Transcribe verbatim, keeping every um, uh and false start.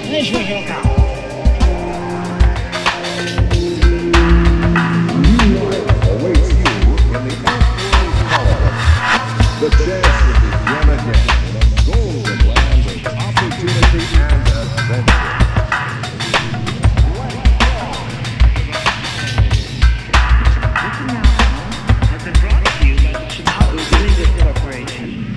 Deixa eu jogar. New life awaits you in the Outlaw Colony. The